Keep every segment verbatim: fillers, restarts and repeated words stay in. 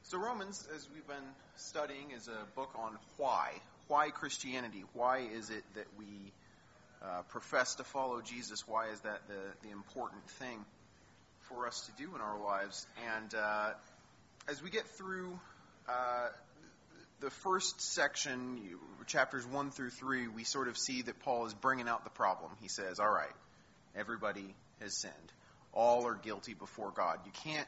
So Romans, as we've been studying, is a book on why. Why Christianity? Why is it that we uh, profess to follow Jesus? Why is that the, the important thing for us to do in our lives? And uh, as we get through uh, the first section, chapters one through three, we sort of see that Paul is bringing out the problem. He says, all right, everybody has sinned. All are guilty before God. You can't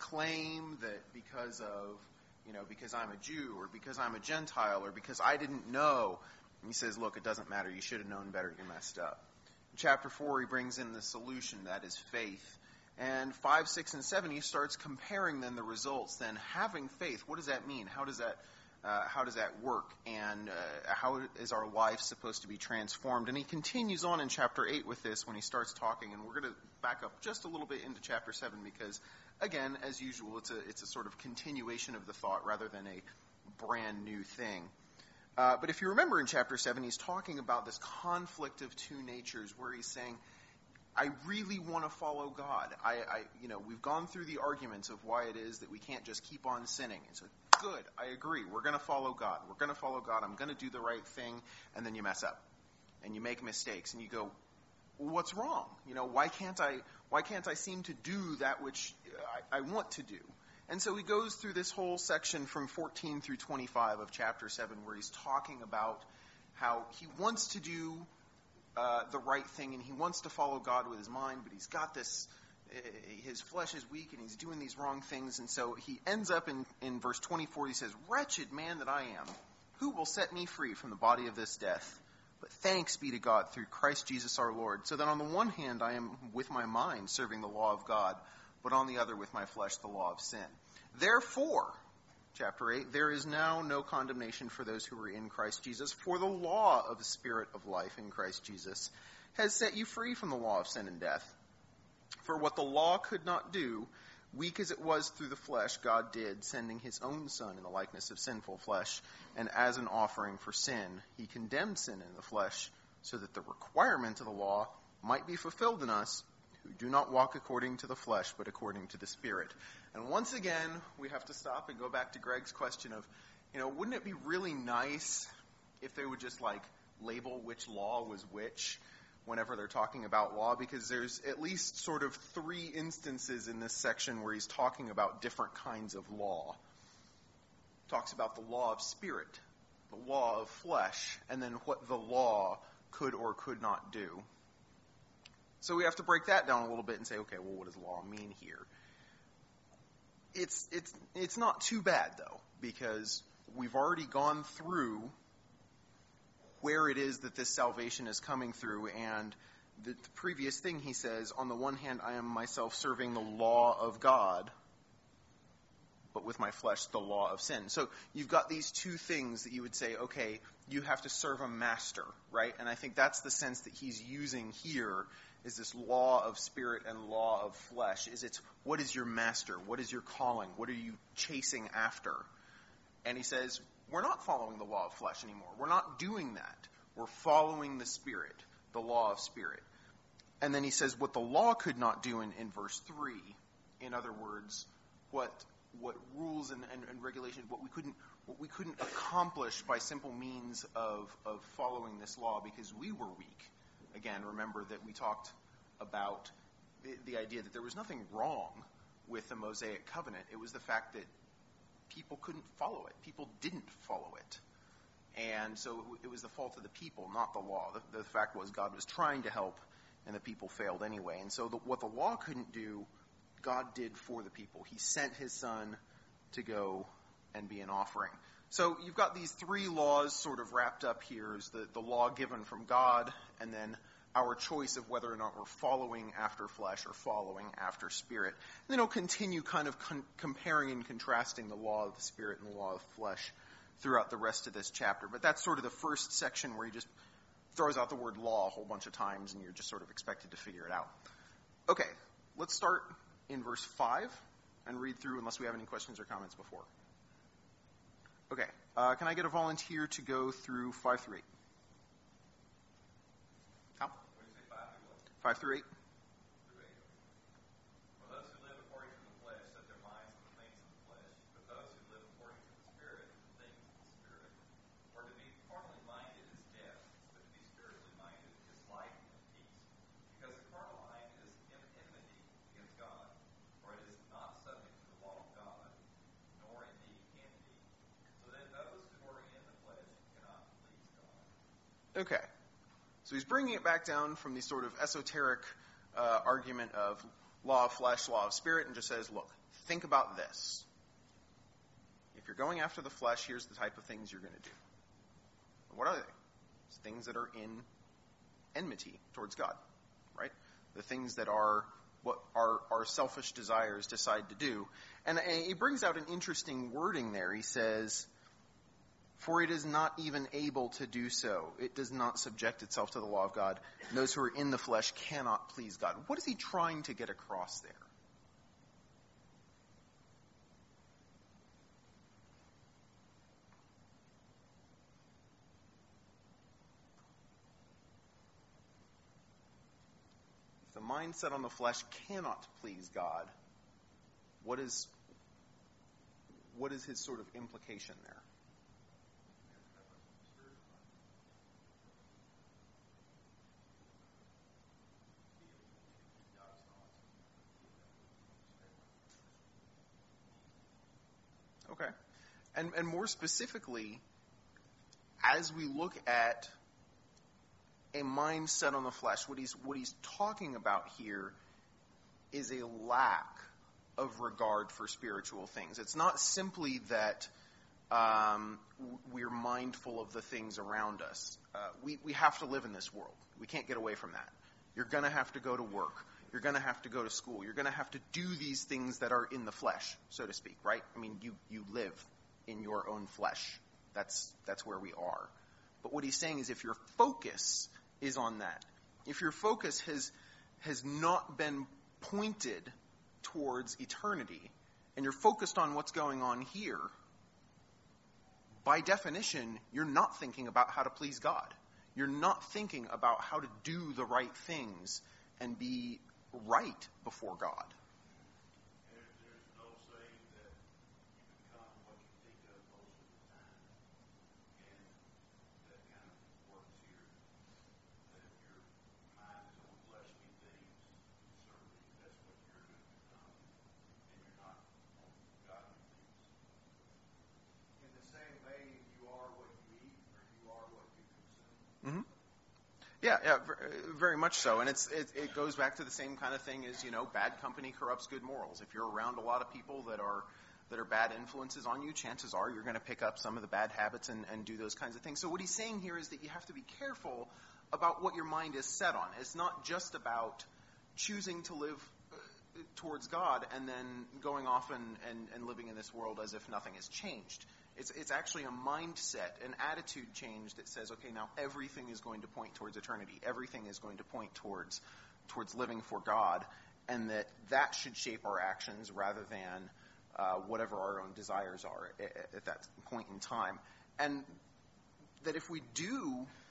claim that because of, you know, because I'm a Jew or because I'm a Gentile or because I didn't know. And he says, look, it doesn't matter. You should have known better. You messed up. In chapter four, he brings in the solution, that is faith. And five, six, and seven, he starts comparing then the results. Then having faith, what does that mean? How does that uh, how does that work? And uh, how is our life supposed to be transformed? And he continues on in chapter eight with this when he starts talking. And we're going to back up just a little bit into chapter seven because, again, as usual, it's a it's a sort of continuation of the thought rather than a brand new thing. Uh, but if you remember in chapter seven, he's talking about this conflict of two natures where he's saying, I really want to follow God. I, I, you know, we've gone through the arguments of why it is that we can't just keep on sinning. And so, good, I agree. We're going to follow God. We're going to follow God. I'm going to do the right thing. And then you mess up. And you make mistakes. And you go, well, what's wrong? You know, why can't I, why can't I seem to do that which I, I want to do? And so he goes through this whole section from fourteen through twenty-five of chapter seven where he's talking about how he wants to do Uh, the right thing, and he wants to follow God with his mind, but he's got this, uh, his flesh is weak, and he's doing these wrong things, and so he ends up in, in verse twenty-four, he says, wretched man that I am, who will set me free from the body of this death? But thanks be to God through Christ Jesus our Lord, so that on the one hand I am with my mind serving the law of God, but on the other with my flesh the law of sin. Therefore, Chapter eight, there is now no condemnation for those who are in Christ Jesus, for the law of the Spirit of life in Christ Jesus has set you free from the law of sin and death. For what the law could not do, weak as it was through the flesh, God did, sending his own Son in the likeness of sinful flesh, and as an offering for sin, he condemned sin in the flesh, so that the requirement of the law might be fulfilled in us, who do not walk according to the flesh, but according to the Spirit. And once again, we have to stop and go back to Greg's question of, you know, wouldn't it be really nice if they would just, like, label which law was which whenever they're talking about law? Because there's at least sort of three instances in this section where he's talking about different kinds of law. Talks about the law of spirit, the law of flesh, and then what the law could or could not do. So we have to break that down a little bit and say, okay, well, what does law mean here? It's it's it's not too bad, though, because we've already gone through where it is that this salvation is coming through, and the, the previous thing he says, on the one hand, I am myself serving the law of God, but with my flesh, the law of sin. So you've got these two things that you would say, okay, you have to serve a master, right? And I think that's the sense that he's using here, is this law of spirit and law of flesh. Is it's, what is your master? What is your calling? What are you chasing after? And he says, we're not following the law of flesh anymore. We're not doing that. We're following the Spirit, the law of spirit. And then he says what the law could not do in, in verse three. In other words, what what rules and, and, and regulations, what we couldn't what we couldn't accomplish by simple means of, of following this law because we were weak. Again, remember that we talked about the, the idea that there was nothing wrong with the Mosaic covenant. It was the fact that people couldn't follow it. People didn't follow it. And so it was the fault of the people, not the law. The, the fact was God was trying to help, and the people failed anyway. And so the, what the law couldn't do, God did for the people. He sent his Son to go and be an offering. So you've got these three laws sort of wrapped up here, is the, the law given from God, and then our choice of whether or not we're following after flesh or following after spirit. And then he'll continue kind of con- comparing and contrasting the law of the spirit and the law of flesh throughout the rest of this chapter. But that's sort of the first section where he just throws out the word law a whole bunch of times, and you're just sort of expected to figure it out. Okay, let's start in verse five and read through unless we have any questions or comments before. Okay, uh, can I get a volunteer to go through five through eight? How? Five through eight. For those who live according to the flesh set their minds on the things of the flesh, but those who Okay. So he's bringing it back down from the sort of esoteric uh, argument of law of flesh, law of spirit, and just says, look, think about this. If you're going after the flesh, here's the type of things you're going to do. What are they? It's things that are in enmity towards God, right? The things that are what our, our selfish desires decide to do. And, and he brings out an interesting wording there. He says, for it is not even able to do so. It does not subject itself to the law of God. And those who are in the flesh cannot please God. What is he trying to get across there? If the mind set on the flesh cannot please God, what is, what is his sort of implication there? Okay. And and more specifically, as we look at a mind set on the flesh, what he's what he's talking about here is a lack of regard for spiritual things. It's not simply that um, we're mindful of the things around us. Uh, we, we have to live in this world. We can't get away from that. You're going to have to go to work. You're going to have to go to school. You're going to have to do these things that are in the flesh, so to speak, right? I mean, you, you live in your own flesh. That's, that's where we are. But what he's saying is if your focus is on that, if your focus has, has not been pointed towards eternity, and you're focused on what's going on here, by definition, you're not thinking about how to please God. You're not thinking about how to do the right things and be right before God. There's, there's no saying that you become what you think of most of the time. And that kind of works here. That if your mind is on fleshly things, certainly that's what you're going to become. And you're not on godly things. In the same vein, you are what you eat, or you are what you consume. Mm-hmm. Yeah, yeah, very much so. And it's it, it goes back to the same kind of thing as, you know, bad company corrupts good morals. If you're around a lot of people that are that are bad influences on you, chances are you're going to pick up some of the bad habits and, and do those kinds of things. So what he's saying here is that you have to be careful about what your mind is set on. It's not just about choosing to live towards God and then going off and, and, and living in this world as if nothing has changed. It's, it's actually a mindset, an attitude change that says, okay, now everything is going to point towards eternity. Everything is going to point towards towards living for God, and that that should shape our actions rather than uh, whatever our own desires are at, at that point in time. And that if we do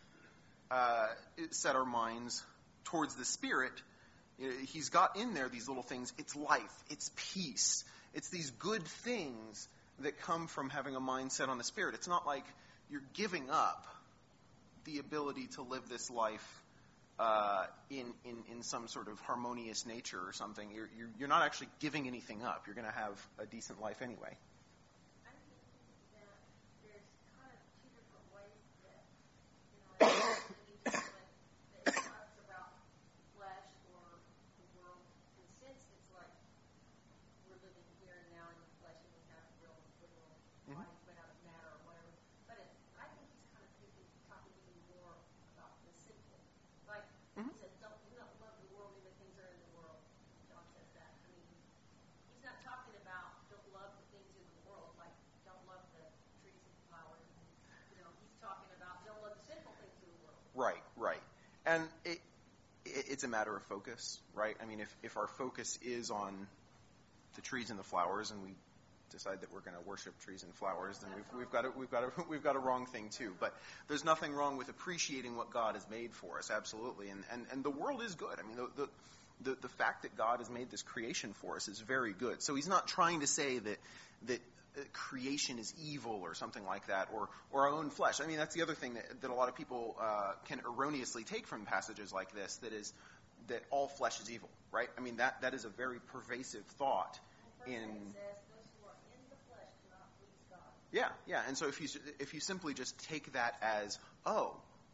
uh, set our minds towards the Spirit, he's got in there these little things. It's life. It's peace. It's these good things that come from having a mindset on the Spirit. It's not like you're giving up the ability to live this life uh, in, in in some sort of harmonious nature or something. You're you're, you're not actually giving anything up. You're going to have a decent life anyway. I think that there's kind of two different ways that, you know, that it talks about flesh or the world. In a sense, it's like we're living here and now in the flesh and we have real literal Mhm. life made out of matter or whatever. But it, I think he's kind of thinking, talking even more about the sinful. Like Mhm. he says, don't, do not love the world and the things that are in the world. John says that. I mean, he's not talking about don't love the things in the world, like don't love the trees and flowers. And, you know, he's talking about don't love the sinful things in the world. Right, right. And it, it it's a matter of focus, right? I mean, if if our focus is on the trees and the flowers, and we decide that we're going to worship trees and flowers, then we've, we've got a, we've got a, we've got a wrong thing too. But there's nothing wrong with appreciating what God has made for us, absolutely. And and, and the world is good. I mean, the, the the the fact that God has made this creation for us is very good. So he's not trying to say that that creation is evil or something like that, or or our own flesh. I mean, that's the other thing that, that a lot of people uh, can erroneously take from passages like this. That is that all flesh is evil, right? I mean, that that is a very pervasive thought in. It says those who are in the flesh cannot please God. Yeah, yeah. And so if you if you simply just take that as, oh,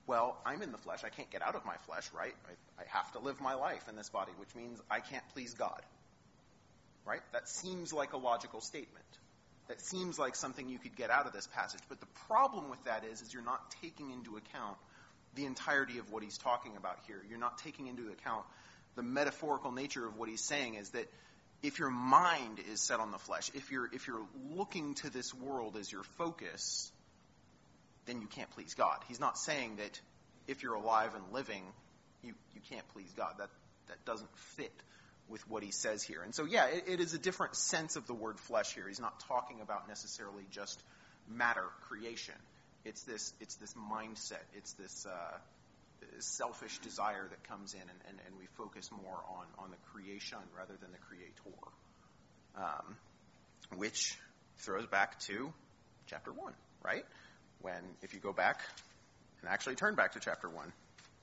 well, I'm in the flesh. I can't get out of my flesh, right? I, I have to live my life in this body, which means I can't please God. Right? That seems like a logical statement. That seems like something you could get out of this passage. But the problem with that is, is you're not taking into account the entirety of what he's talking about here. You're not taking into account the metaphorical nature of what he's saying, is that if your mind is set on the flesh, if you're if you're looking to this world as your focus, then you can't please God. He's not saying that if you're alive and living, you, you can't please God. That that doesn't fit with what he says here. And so, yeah, it, it is a different sense of the word flesh here. He's not talking about necessarily just matter creation. It's this it's this mindset. It's this uh, selfish desire that comes in, and, and, and we focus more on, on the creation rather than the creator. Um, which throws back to chapter one, right? When, if you go back and actually turn back to chapter one.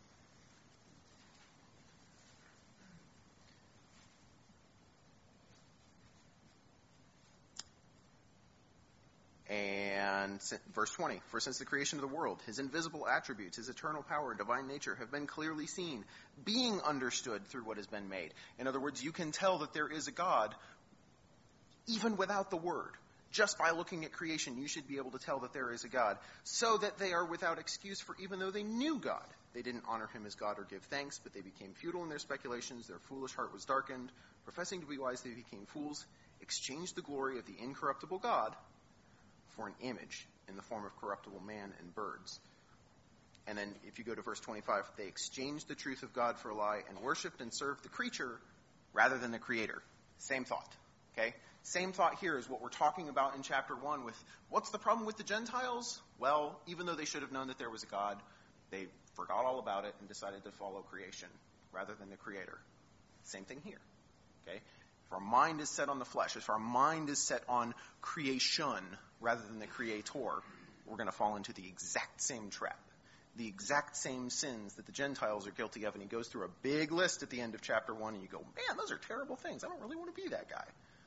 And verse twenty, for since the creation of the world, his invisible attributes, his eternal power, divine nature have been clearly seen, being understood through what has been made. In other words, you can tell that there is a God even without the word. Just by looking at creation, you should be able to tell that there is a God, so that they are without excuse, for even though they knew God, they didn't honor him as God or give thanks, but they became futile in their speculations, their foolish heart was darkened. Professing to be wise, they became fools, exchanged the glory of the incorruptible God for an image in the form of corruptible man and birds. And then if you go to verse twenty-five, they exchanged the truth of God for a lie and worshipped and served the creature rather than the creator. Same thought, okay? Same thought here is what we're talking about in chapter one with what's the problem with the Gentiles? Well, even though they should have known that there was a God, they forgot all about it and decided to follow creation rather than the creator. Same thing here, okay? If our mind is set on the flesh, if our mind is set on creation rather than the creator, we're going to fall into the exact same trap, the exact same sins that the Gentiles are guilty of. And he goes through a big list at the end of chapter one, and you go, man, those are terrible things. I don't really want to be that guy.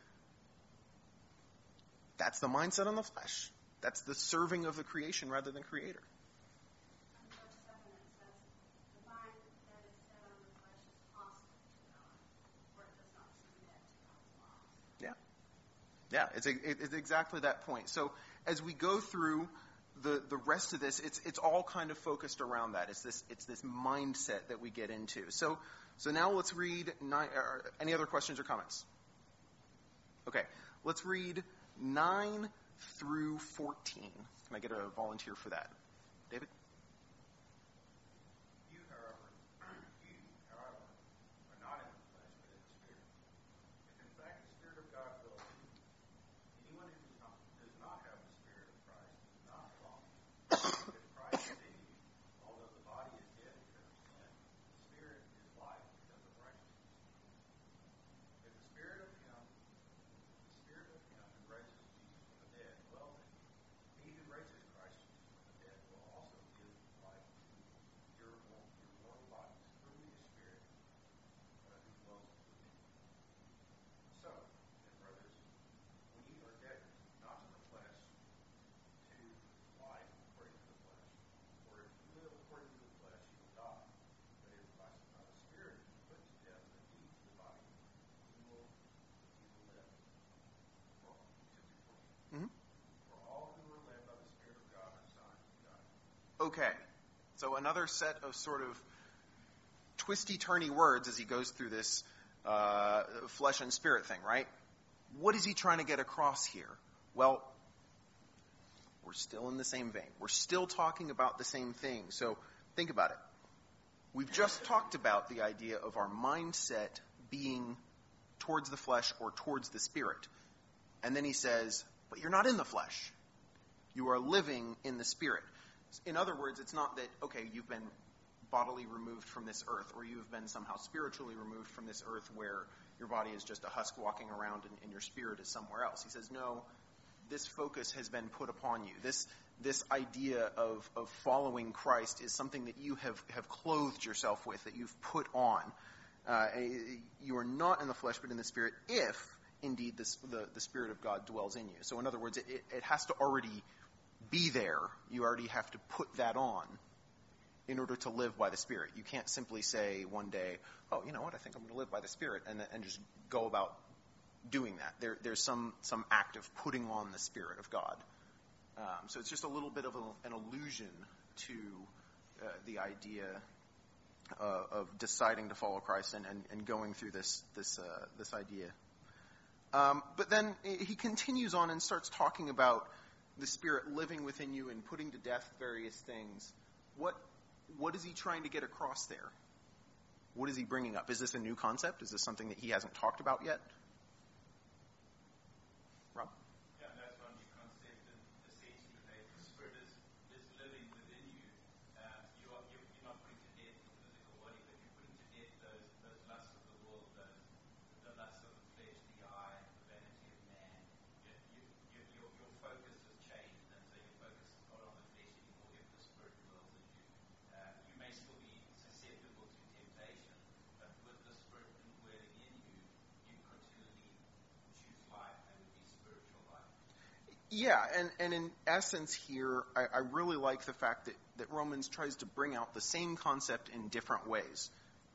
That's the mindset on the flesh. That's the serving of the creation rather than creator. Yeah, it's, a, it's exactly that point. So as we go through the, the rest of this, it's it's all kind of focused around that. It's this it's this mindset that we get into. So so now let's read nine. Uh, any other questions or comments? Okay, let's read nine through fourteen. Can I get a volunteer for that, David? Okay, so another set of sort of twisty-turny words as he goes through this uh, flesh and spirit thing, right? What is he trying to get across here? Well, we're still in the same vein. We're still talking about the same thing. So think about it. We've just talked about the idea of our mindset being towards the flesh or towards the spirit. And then he says, but you're not in the flesh. You are living in the spirit. In other words, it's not that, okay, you've been bodily removed from this earth, or you've been somehow spiritually removed from this earth where your body is just a husk walking around and, and your spirit is somewhere else. He says, no, this focus has been put upon you. This this idea of, of following Christ is something that you have, have clothed yourself with, that you've put on. Uh, you are not in the flesh, but in the spirit, if indeed this, the, the Spirit of God dwells in you. So in other words, it, it, it has to already be there. You already have to put that on in order to live by the Spirit. You can't simply say one day, oh, you know what, I think I'm going to live by the Spirit, and, and just go about doing that. There, there's some, some act of putting on the Spirit of God. Um, so it's just a little bit of a, an allusion to uh, the idea uh, of deciding to follow Christ and, and, and going through this this uh, this idea. Um, but then he continues on and starts talking about the Spirit living within you and putting to death various things. What what is he trying to get across there? What is he bringing up? Is this a new concept? Is this something that he hasn't talked about yet? Rob? Yeah, that's one new concept, and essentially that the Spirit is, is living within you. Uh, you are, you're, you're not putting to death the physical body, but you're putting to death those, those lusts of the world, those, the lusts of the flesh, the eye, the vanity of man. You, you, you, your, your focus has changed, and so your focus is not on the flesh anymore if the Spirit dwells in you. Uh, you may still be susceptible to temptation, but with the Spirit indwelling in you, you continually choose life, and it would be spiritual life. Yeah, and, and in essence here, I, I really like the fact that, that Romans tries to bring out the same concept in different ways.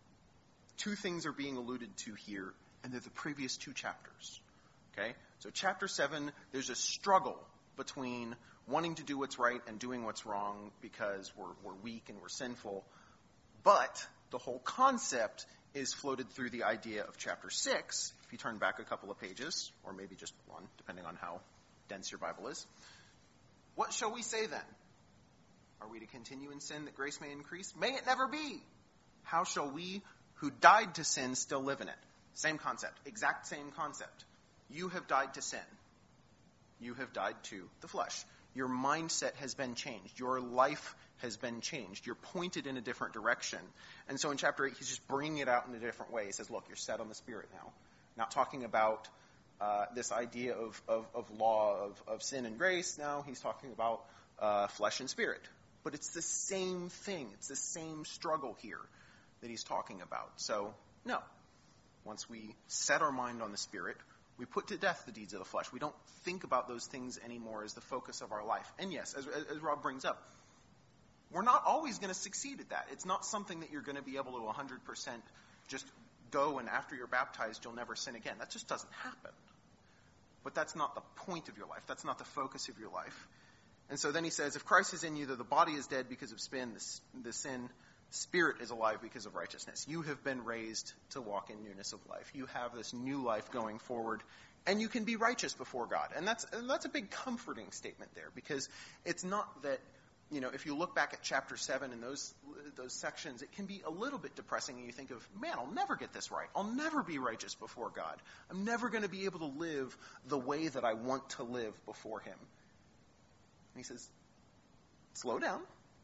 Two things are being alluded to here, and they're the previous two chapters. Okay? So chapter seven, there's a struggle between wanting to do what's right and doing what's wrong because we're, we're weak and we're sinful. But the whole concept is floated through the idea of chapter six. If you turn back a couple of pages, or maybe just one, depending on how dense your Bible is. What shall we say then? Are we to continue in sin that grace may increase? May it never be! How shall we who died to sin still live in it? Same concept. Exact same concept. You have died to sin. You have died to the flesh. Your mindset has been changed. Your life has been changed. You're pointed in a different direction. And so in chapter eight, he's just bringing it out in a different way. He says, look, you're set on the Spirit now. Not talking about uh, this idea of, of, of law, of, of sin and grace. Now he's talking about uh, flesh and spirit. But it's the same thing. It's the same struggle here that he's talking about. So, no. Once we set our mind on the Spirit, we put to death the deeds of the flesh. We don't think about those things anymore as the focus of our life. And yes, as, as Rob brings up, we're not always going to succeed at that. It's not something that you're going to be able to one hundred percent just go and after you're baptized, you'll never sin again. That just doesn't happen. But that's not the point of your life. That's not the focus of your life. And so then he says, if Christ is in you, though the body is dead because of sin, the, the sin, spirit is alive because of righteousness. You have been raised to walk in newness of life. You have this new life going forward, and you can be righteous before God. And that's and that's a big comforting statement there, because it's not that, you know, if you look back at chapter seven and those those sections, it can be a little bit depressing, and you think of, man, I'll never get this right. I'll never be righteous before God. I'm never going to be able to live the way that I want to live before him. And he says, slow down.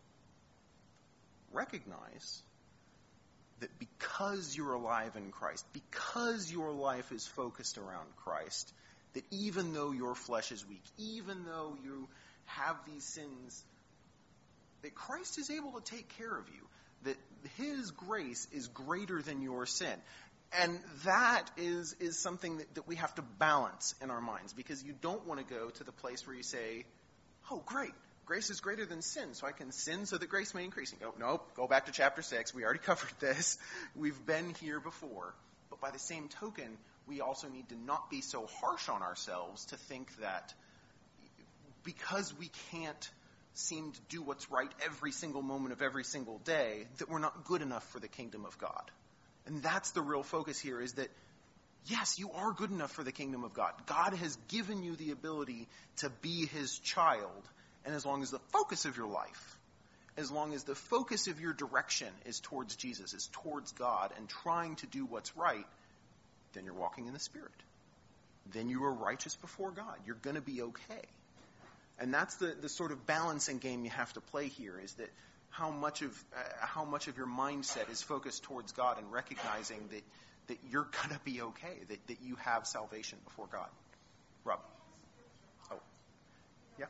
Recognize that because you're alive in Christ, because your life is focused around Christ, that even though your flesh is weak, even though you have these sins, that Christ is able to take care of you, that his grace is greater than your sin. And that is, is something that, that we have to balance in our minds, because you don't want to go to the place where you say, oh, great, grace is greater than sin, so I can sin so that grace may increase. And go, nope, go back to chapter six. We already covered this. We've been here before. But by the same token, we also need to not be so harsh on ourselves to think that because we can't seem to do what's right every single moment of every single day, that we're not good enough for the kingdom of God. And that's the real focus here, is that, yes, you are good enough for the kingdom of God. God has given you the ability to be his child. And as long as the focus of your life, as long as the focus of your direction is towards Jesus, is towards God, and trying to do what's right, then you're walking in the Spirit. Then you are righteous before God. You're going to be okay. And that's the, the sort of balancing game you have to play here, is that how much of uh, how much of your mindset is focused towards God, and recognizing that, that you're going to be okay, that, that you have salvation before God. Rob? Oh. Yeah.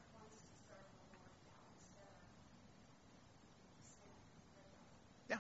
Yeah.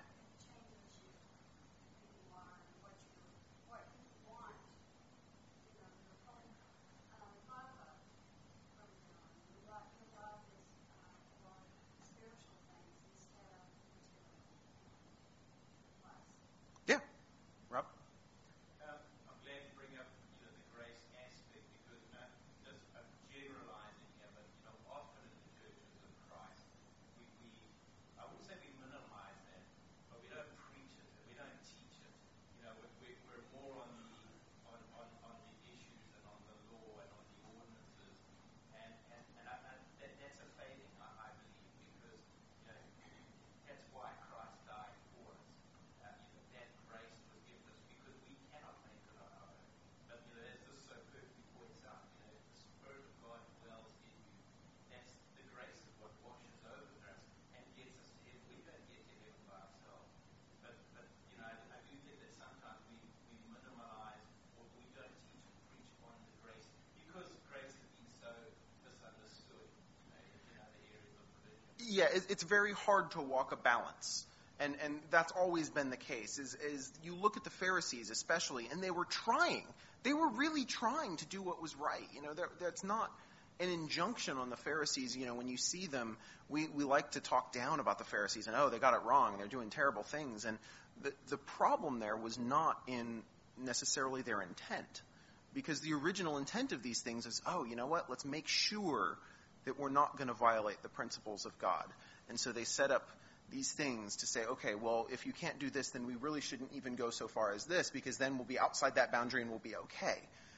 Yeah, it, it's very hard to walk a balance. And and that's always been the case, is, is you look at the Pharisees especially, and they were trying. They were really trying to do what was right. You know, that's not an injunction on the Pharisees. You know, when you see them, we, we like to talk down about the Pharisees and, oh, they got it wrong, and they're doing terrible things. And the, the problem there was not in necessarily their intent. Because the original intent of these things is, oh, you know what, let's make sure that we're not going to violate the principles of God. And so they set up these things to say, okay, well, if you can't do this, then we really shouldn't even go so far as this, because then we'll be outside that boundary and we'll be okay.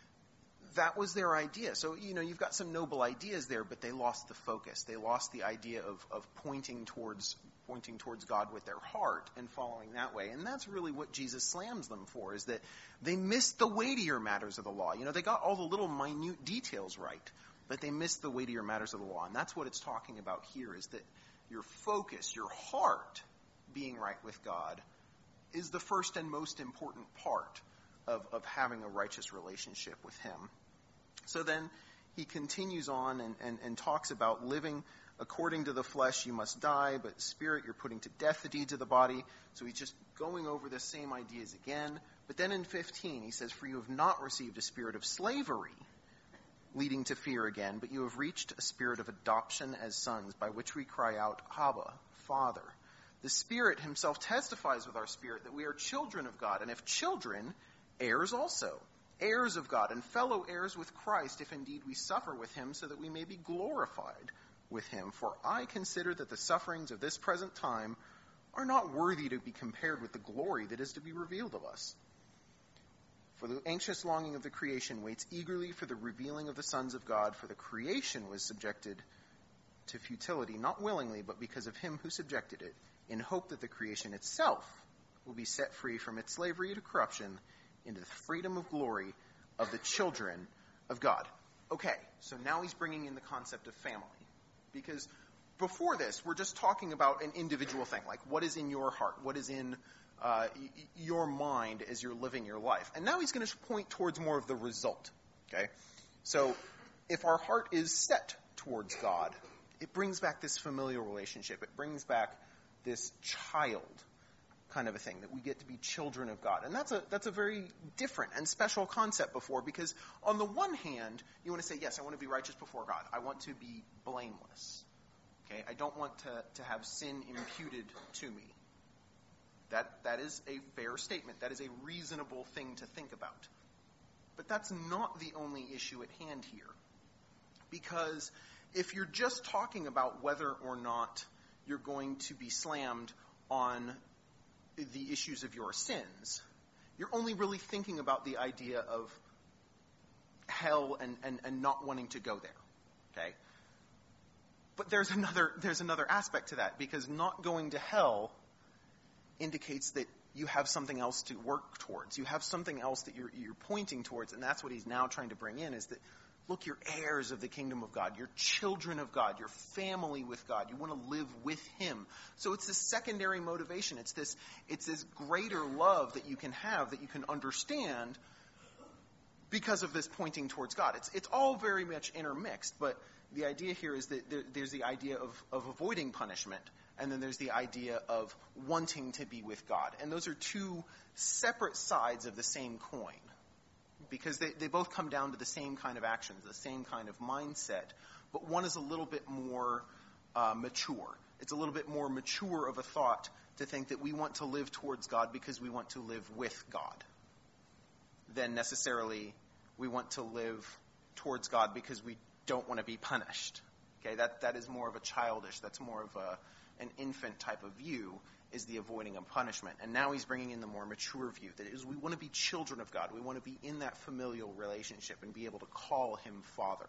That was their idea. So, you know, you've got some noble ideas there, but they lost the focus. They lost the idea of, of pointing towards pointing towards God with their heart and following that way. And that's really what Jesus slams them for, is that they missed the weightier matters of the law. You know, they got all the little minute details right, but they missed the weightier matters of the law. And that's what it's talking about here, is that your focus, your heart being right with God is the first and most important part of, of having a righteous relationship with him. So then he continues on and, and, and talks about living according to the flesh, you must die, but spirit, you're putting to death the deeds of the body. So he's just going over the same ideas again. But then in fifteen, he says, for you have not received a spirit of slavery, leading to fear again, but you have reached a spirit of adoption as sons, by which we cry out, Abba, Father. The Spirit himself testifies with our spirit that we are children of God, and if children, heirs also, heirs of God, and fellow heirs with Christ, if indeed we suffer with him, so that we may be glorified with him. For I consider that the sufferings of this present time are not worthy to be compared with the glory that is to be revealed of us. For the anxious longing of the creation waits eagerly for the revealing of the sons of God, for the creation was subjected to futility, not willingly, but because of him who subjected it, in hope that the creation itself will be set free from its slavery to corruption into the freedom of glory of the children of God. Okay, so now he's bringing in the concept of family. Because before this, we're just talking about an individual thing, like what is in your heart, what is in uh, y- your mind as you're living your life. And now he's going to point towards more of the result. Okay, so if our heart is set towards God, it brings back this familial relationship. It brings back this child kind of a thing, that we get to be children of God. And that's a that's a very different and special concept before, because on the one hand, you want to say, yes, I want to be righteous before God. I want to be blameless. Okay, I don't want to, to have sin imputed to me. That that is a fair statement. That is a reasonable thing to think about. But that's not the only issue at hand here. Because if you're just talking about whether or not you're going to be slammed on the issues of your sins, you're only really thinking about the idea of hell and, and, and not wanting to go there. Okay? But there's another there's another aspect to that, because not going to hell indicates that you have something else to work towards. You have something else that you're you're pointing towards, and that's what he's now trying to bring in, is that, look, you're heirs of the kingdom of God. You're children of God. You're family with God. You want to live with him. So it's this secondary motivation. It's this it's this greater love that you can have, that you can understand because of this pointing towards God. It's it's all very much intermixed, but the idea here is that there, there's the idea of, of avoiding punishment, and then there's the idea of wanting to be with God. And those are two separate sides of the same coin, because they, they both come down to the same kind of actions, the same kind of mindset, but one is a little bit more uh, mature. It's a little bit more mature of a thought to think that we want to live towards God because we want to live with God, than necessarily we want to live towards God because we don't want to be punished. Okay, that that is more of a childish, that's more of a an infant type of view, is the avoiding of punishment. And now he's bringing in the more mature view, that is, we want to be children of God. We want to be in that familial relationship and be able to call him Father.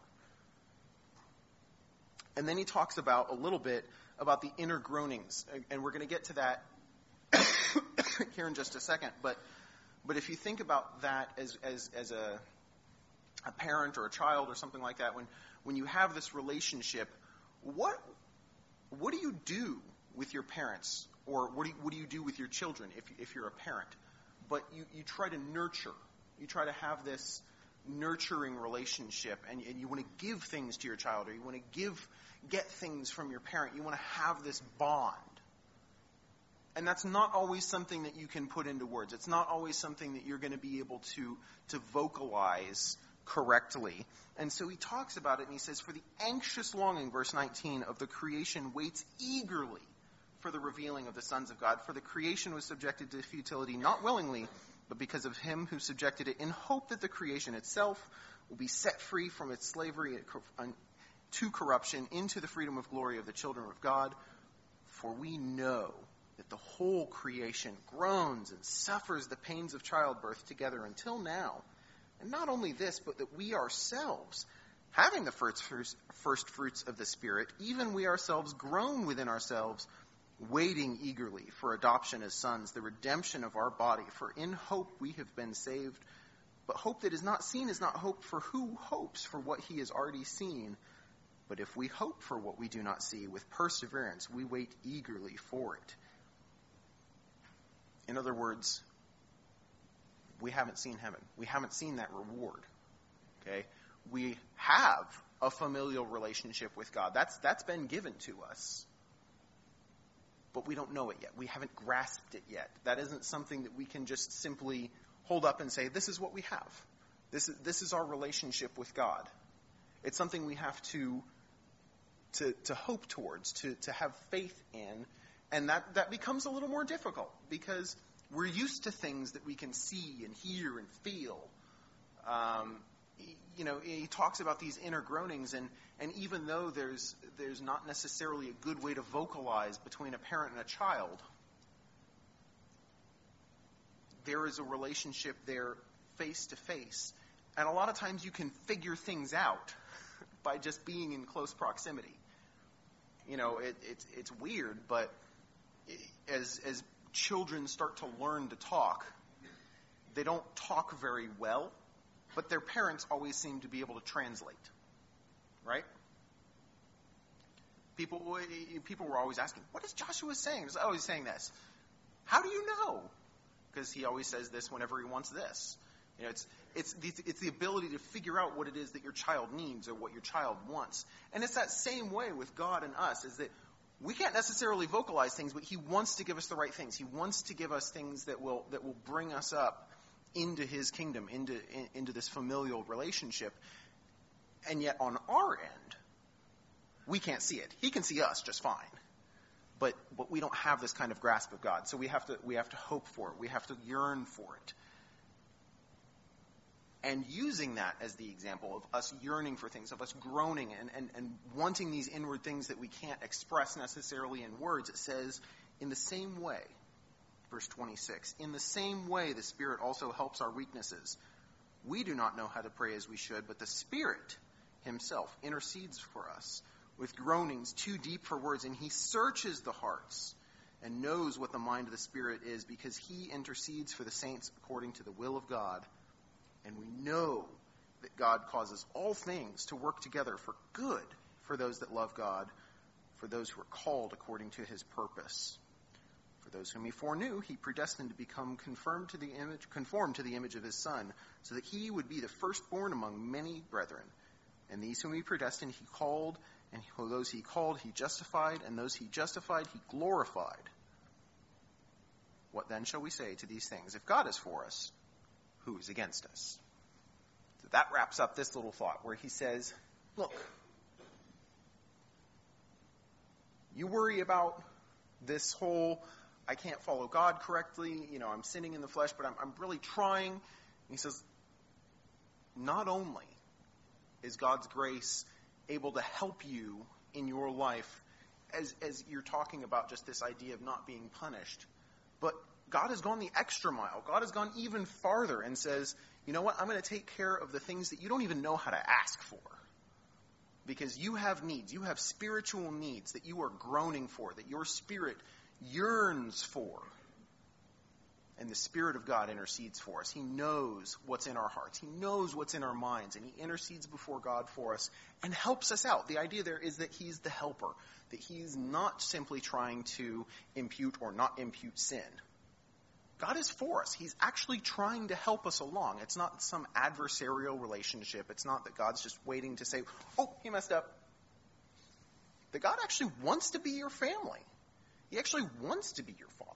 And then he talks about a little bit about the inner groanings, and we're going to get to that here in just a second. But but if you think about that as as as a a parent or a child or something like that, when when you have this relationship, what what do you do with your parents, or what do you, what do you do with your children if if you're a parent? But you, you try to nurture, you try to have this nurturing relationship, and, and you want to give things to your child, or you want to give, get things from your parent. You want to have this bond. And that's not always something that you can put into words. It's not always something that you're going to be able to, to vocalize correctly. And so he talks about it, and he says, for the anxious longing, verse nineteen, of the creation waits eagerly for the revealing of the sons of God. For the creation was subjected to futility, not willingly, but because of him who subjected it, in hope that the creation itself will be set free from its slavery to corruption into the freedom of glory of the children of God. For we know that the whole creation groans and suffers the pains of childbirth together until now. And not only this, but that we ourselves, having the first, first, first fruits of the Spirit, even we ourselves groan within ourselves, waiting eagerly for adoption as sons, the redemption of our body. For in hope we have been saved. But hope that is not seen is not hope, for who hopes for what he has already seen? But if we hope for what we do not see, with perseverance we wait eagerly for it. In other words, we haven't seen heaven. We haven't seen that reward. Okay? We have a familial relationship with God. That's that's been given to us. But we don't know it yet. We haven't grasped it yet. That isn't something that we can just simply hold up and say, this is what we have. This is this is our relationship with God. It's something we have to to to hope towards, to, to have faith in. And that, that becomes a little more difficult because we're used to things that we can see and hear and feel. Um, you know, he talks about these inner groanings, and, and even though there's there's not necessarily a good way to vocalize between a parent and a child, there is a relationship there face to face. And a lot of times you can figure things out by just being in close proximity. You know, it, it's it's weird, but as as children start to learn to talk, they don't talk very well, but their parents always seem to be able to translate, right? People people were always asking, what is Joshua saying? He's always saying this. How do you know? Because he always says this whenever he wants this. You know, it's it's the, it's the ability to figure out what it is that your child needs or what your child wants. And it's that same way with God and us, is that we can't necessarily vocalize things, but he wants to give us the right things. He wants to give us things that will that will bring us up into his kingdom, into in, into this familial relationship. And yet on our end, we can't see it. He can see us just fine. But but we don't have this kind of grasp of God. So we have to we have to hope for it. We have to yearn for it. And using that as the example of us yearning for things, of us groaning and, and, and wanting these inward things that we can't express necessarily in words, it says, in the same way, verse twenty-six, in the same way the Spirit also helps our weaknesses. We do not know how to pray as we should, but the Spirit himself intercedes for us with groanings too deep for words, and he searches the hearts and knows what the mind of the Spirit is, because he intercedes for the saints according to the will of God. And we know that God causes all things to work together for good for those that love God, for those who are called according to his purpose. For those whom he foreknew, he predestined to become confirmed to the image, conformed to the image of his Son, so that he would be the firstborn among many brethren. And these whom he predestined, he called, and those he called, he justified, and those he justified, he glorified. What then shall we say to these things? If God is for us, who is against us? So that wraps up this little thought where he says, look, you worry about this whole, I can't follow God correctly, you know, I'm sinning in the flesh, but I'm, I'm really trying. And he says, not only is God's grace able to help you in your life as, as you're talking about just this idea of not being punished, but God has gone the extra mile. God has gone even farther and says, you know what, I'm going to take care of the things that you don't even know how to ask for. Because you have needs. You have spiritual needs that you are groaning for, that your spirit yearns for. And the Spirit of God intercedes for us. He knows what's in our hearts. He knows what's in our minds. And he intercedes before God for us and helps us out. The idea there is that he's the helper. That he's not simply trying to impute or not impute sin. God is for us. He's actually trying to help us along. It's not some adversarial relationship. It's not that God's just waiting to say, oh, he messed up. That God actually wants to be your family. He actually wants to be your father.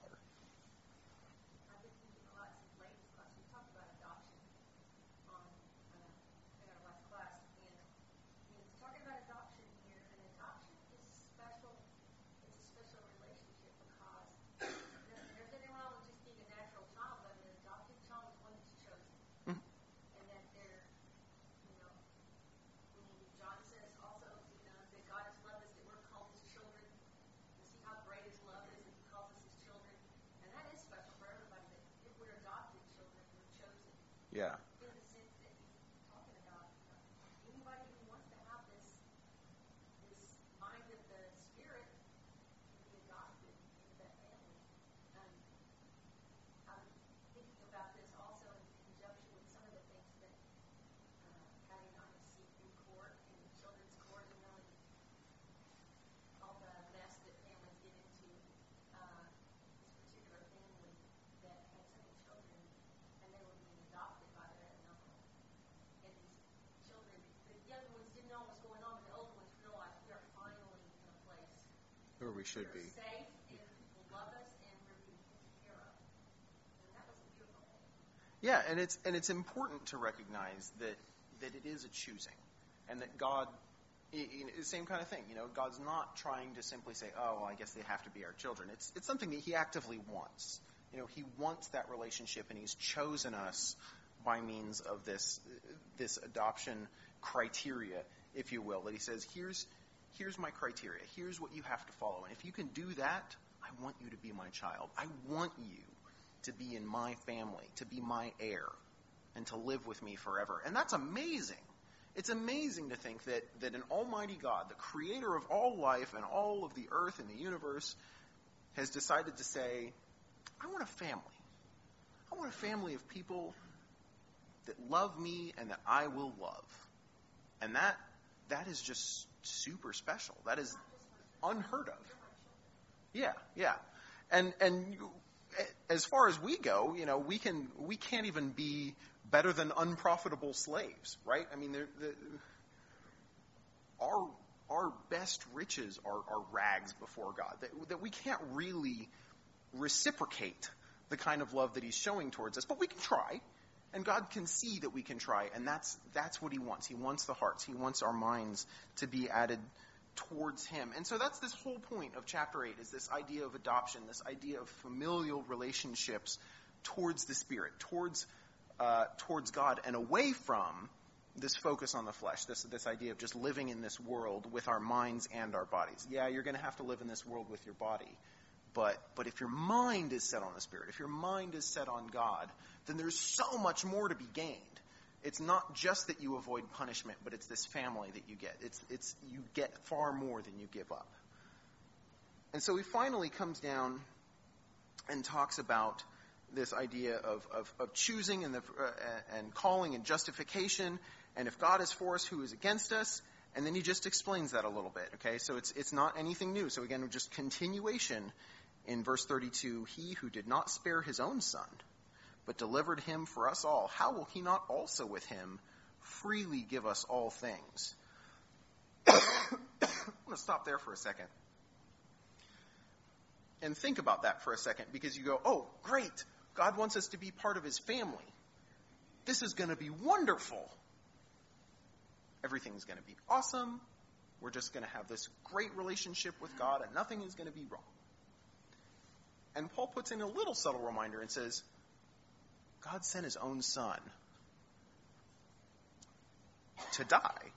I've been thinking a lot since ladies class. We talked about adoption on, uh, in our last class, and it's talking about adoption here. And adoption is special. It's a special relationship because there's, there's anything wrong with just being a natural child, but an adopted child is one that's chosen, Mhm. and that they're, you know, when John says also, you know, that God has loved us, that we're called his children. You see how great his love is, that he calls us his children. And that is special for everybody, that if we're adopted children, we're chosen. Yeah. In the sense that he's talking about, uh, anybody who wants to have this this mind of the Spirit can be adopted into that family. And I'm thinking about this also in conjunction with some of the things that uh, Patty and I have seen in court, in the children's court, you know, and all the mess that families get into. Uh, this particular family that had several children, and they were being adopted by their aunt and uncle. And these children, the young ones didn't know what was going on, but the older ones realized we are finally in a place Where we should we're be. safe, and people love us, and we're being taken care of. And that was a beautiful thing. Yeah, and it's and it's important to recognize that that it is a choosing, and that God, i- i- the same kind of thing. You know, God's not trying to simply say, "Oh, well, I guess they have to be our children." It's it's something that He actively wants. You know, He wants that relationship, and He's chosen us by means of this this adoption criteria, if you will. That He says, "Here's here's my criteria. Here's what you have to follow, and if you can do that, I want you to be my child. I want you to be in my family, to be my heir, and to live with me forever." And that's amazing. It's amazing to think that, that an almighty God, the creator of all life and all of the earth and the universe, has decided to say, I want a family. I want a family of people that love me and that I will love. And that that is just super special. That is unheard of. Yeah, yeah. And and you, as far as we go, you know, we can we can't even be better than unprofitable slaves, right? I mean, the, our our best riches are, are rags before God. That, that we can't really reciprocate the kind of love that He's showing towards us, but we can try, and God can see that we can try, and that's that's what He wants. He wants the hearts. He wants our minds to be added towards Him. And so that's this whole point of chapter eight, is this idea of adoption, this idea of familial relationships towards the Spirit, towards uh, towards God, and away from this focus on the flesh, this this idea of just living in this world with our minds and our bodies. Yeah, you're going to have to live in this world with your body, but but if your mind is set on the Spirit, if your mind is set on God, then there's so much more to be gained. It's not just that you avoid punishment, but it's this family that you get. It's it's you get far more than you give up. And so he finally comes down and talks about this idea of of, of choosing and the uh, and calling and justification, and if God is for us, who is against us? And then he just explains that a little bit. Okay, so it's it's not anything new. So again, just continuation in verse thirty-two. He who did not spare his own son, but delivered him for us all, how will he not also with him freely give us all things? I'm going to stop there for a second and think about that for a second, because you go, oh, great, God wants us to be part of His family. This is going to be wonderful. Everything's going to be awesome. We're just going to have this great relationship with God, and nothing is going to be wrong. And Paul puts in a little subtle reminder and says, God sent His own Son to die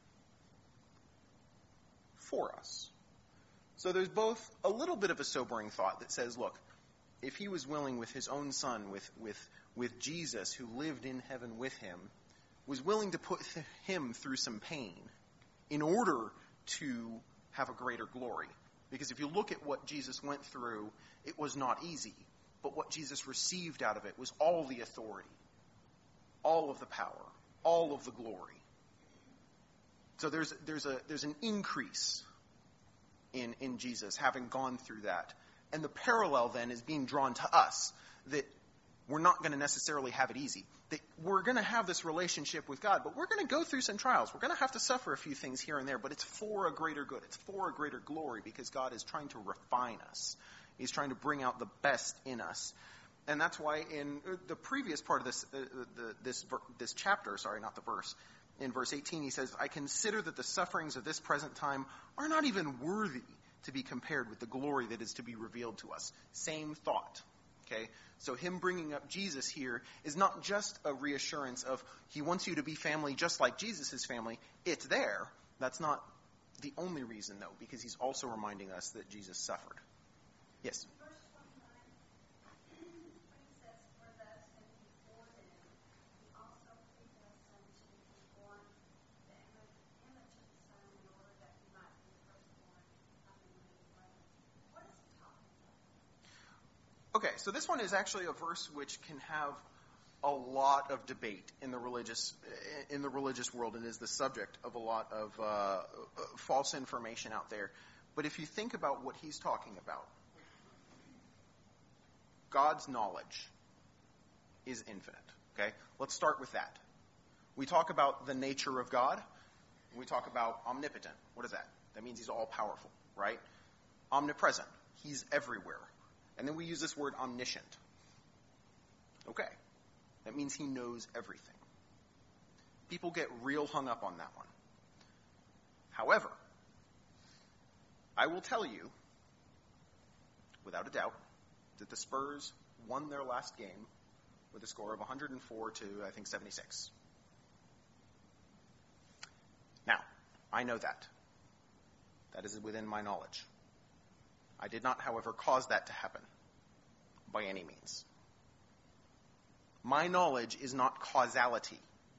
for us. So there's both a little bit of a sobering thought that says, look, if He was willing with His own Son, with with with Jesus, who lived in heaven with Him, was willing to put th- Him through some pain in order to have a greater glory. Because if you look at what Jesus went through, it was not easy. But what Jesus received out of it was all the authority, all of the power, all of the glory. So there's there's a there's an increase in, in Jesus having gone through that. And the parallel then is being drawn to us, that we're not going to necessarily have it easy. That we're going to have this relationship with God, but we're going to go through some trials. We're going to have to suffer a few things here and there, but it's for a greater good. It's for a greater glory because God is trying to refine us. He's trying to bring out the best in us. And that's why in the previous part of this uh, the, this this chapter, sorry, not the verse, in verse eighteen, he says, I consider that the sufferings of this present time are not even worthy to be compared with the glory that is to be revealed to us. Same thought. Okay? So him bringing up Jesus here is not just a reassurance of he wants you to be family just like Jesus' family. It's there. That's not the only reason, though, because he's also reminding us that Jesus suffered. Yes? Verse twenty-nine, when he says, for thus and before them, he also predestined to be born the image image of the Son in order that he might be the firstborn of many brethren. What is he talking about? Okay, so this one is actually a verse which can have a lot of debate in the religious in the religious world and is the subject of a lot of uh, false information out there. But if you think about what he's talking about, God's knowledge is infinite. Okay, let's start with that. We talk about the nature of God. We talk about omnipotent. What is that? That means he's all powerful, right? Omnipresent. He's everywhere. And then we use this word omniscient. Okay. That means he knows everything. People get real hung up on that one. However, I will tell you, without a doubt, that the Spurs won their last game with a score of one hundred four to, I think, seventy-six. Now, I know that. That is within my knowledge. I did not, however, cause that to happen by any means. My knowledge is not causality.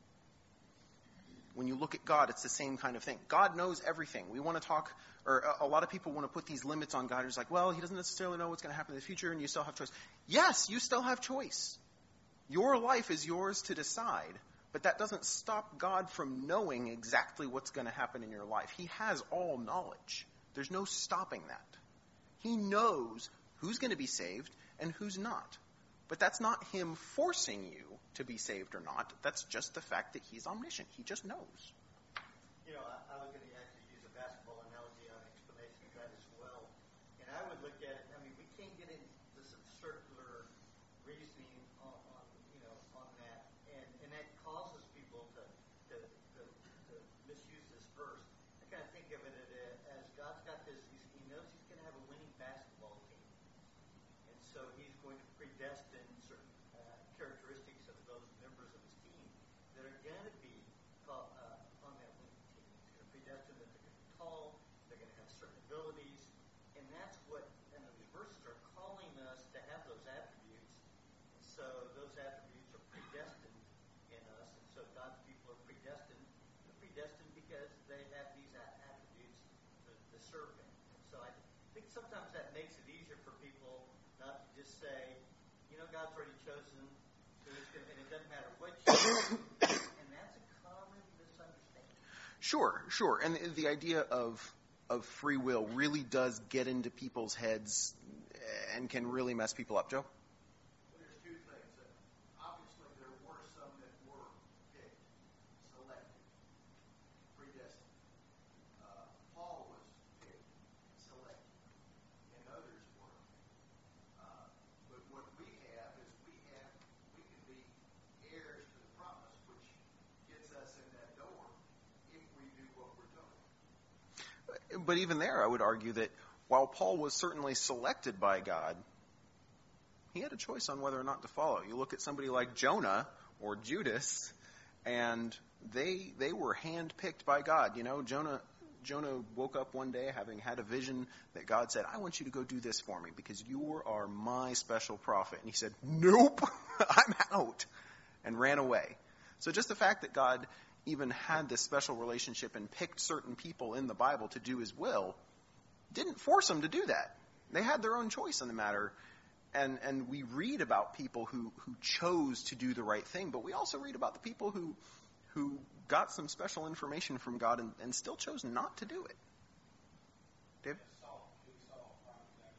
When you look at God, it's the same kind of thing. God knows everything. We want to talk, or a lot of people want to put these limits on God. It's like, well, he doesn't necessarily know what's going to happen in the future, and you still have choice. Yes, you still have choice. Your life is yours to decide, but that doesn't stop God from knowing exactly what's going to happen in your life. He has all knowledge. There's no stopping that. He knows who's going to be saved and who's not. But that's not him forcing you to be saved or not. That's just the fact that he's omniscient. He just knows. You know, I, I was going to actually use a basketball analogy on explanation of that as well. And I would look at it, I mean, we can't get into some circular reasoning on, on you know, on that. And, and that causes people to, to, to, to misuse this verse. I kind of think of it as God's got this, he's, he knows he's going to have a winning basketball team. And so he's going to predestine certain uh, characteristics of those members of his team that are going to be called, uh, on that winning team. He's going to predestine that they're going to be tall, they're going to have certain abilities, and that's what, and these verses are calling us to have those attributes. And so those attributes are predestined in us, and so God's people are predestined. They're predestined because they have these attributes to, to serve him. And so I think sometimes that makes it easier for people not to just say, you know, God's already chosen, so it's gonna, and it doesn't matter what you do. And that's a common misunderstanding. Sure, sure. And the, the idea of of free will really does get into people's heads and can really mess people up, Joe? Well, there's two things. Uh, obviously, there were some that were picked, selected, predestined. Uh, Paul was picked, selected, and others were. Uh, but what we have is we have we can be heirs to the promise, which gets us in that door if we do what we're told. But even there, I would argue that while Paul was certainly selected by God, he had a choice on whether or not to follow. You look at somebody like Jonah or Judas, and they they were handpicked by God. You know, Jonah Jonah woke up one day having had a vision that God said, I want you to go do this for me because you are my special prophet. And he said, nope, I'm out, and ran away. So just the fact that God even had this special relationship and picked certain people in the Bible to do his will didn't force them to do that. They had their own choice in the matter. And and we read about people who, who chose to do the right thing, but we also read about the people who who got some special information from God and, and still chose not to do it. David?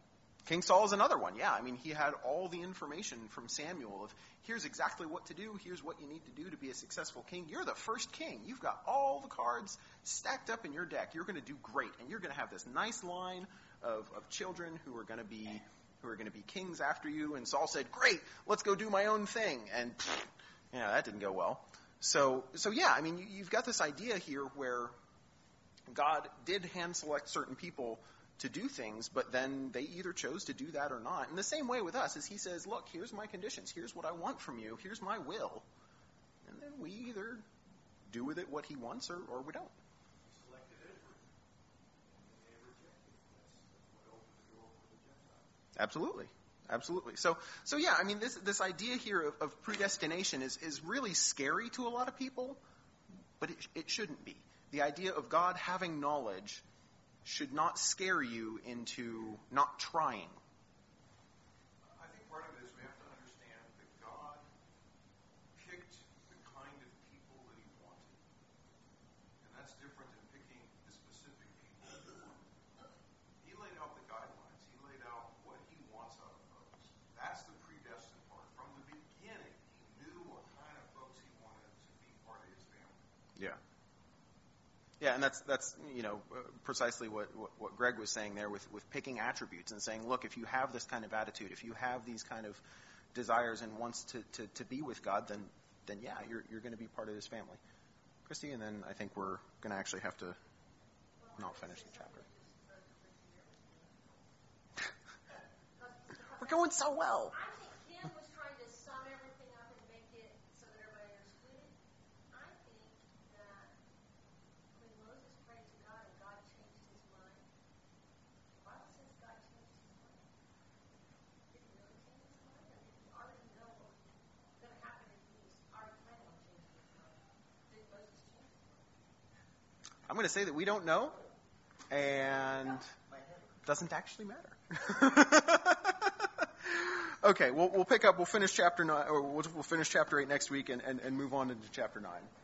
King Saul is another one. Yeah, I mean, he had all the information from Samuel of here's exactly what to do. Here's what you need to do to be a successful king. You're the first king. You've got all the cards stacked up in your deck. You're going to do great. And you're going to have this nice line of, of children who are going to be who are going to be kings after you. And Saul said, great, let's go do my own thing. And pfft, yeah, that didn't go well. So, so yeah, I mean, you, you've got this idea here where God did hand select certain people to do things, but then they either chose to do that or not. In the same way with us, as he says, look, here's my conditions, here's what I want from you, here's my will. And then we either do with it what he wants or, or we don't. He selected Israel, and they rejected. That's what opened the door for the Gentiles. Absolutely. Absolutely. So, so yeah, I mean, this this idea here of, of predestination is, is really scary to a lot of people, but it, it shouldn't be. The idea of God having knowledge should not scare you into not trying. I think part of it is we have to understand that God picked the kind of people that he wanted. And that's different than picking the specific people that he wanted. He laid out the guidelines. He laid out what he wants out of folks. That's the predestined part. From the beginning, he knew what kind of folks he wanted to be part of his family. Yeah. Yeah, and that's, that's you know, uh, precisely what, what, what Greg was saying there with, with picking attributes and saying, look, if you have this kind of attitude, if you have these kind of desires and wants to, to, to be with God, then, then yeah, you're, you're going to be part of his family. Christy, and then I think we're going to actually have to not finish the chapter. We're going so well. I think Ken was trying to sum everything up and make it so that everybody understood it. I think that when Moses prayed to God and God changed his mind, the Bible says God changed his mind. Did he really change his mind? Or did he already know what was going to happen if he was already planning on changing his mind? Did Moses change his mind? I'm going to say that we don't know, and doesn't actually matter. Okay, we'll, we'll pick up. We'll finish chapter nine, or we'll, we'll finish chapter eight next week, and, and, and move on into chapter nine.